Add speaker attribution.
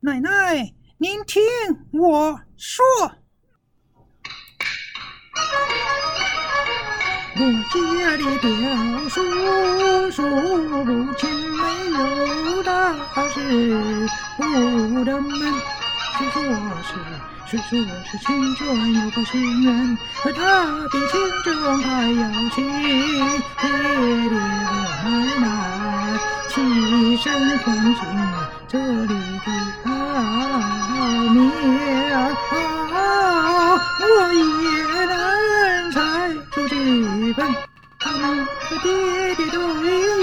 Speaker 1: 奶奶，您听我说。我家里表叔母亲没有大事不登门，虽说我是亲眷有个心人，可他比亲眷还要亲。爹爹和奶奶起身唤醒这里的苗，我也能猜出几分他们和爹爹对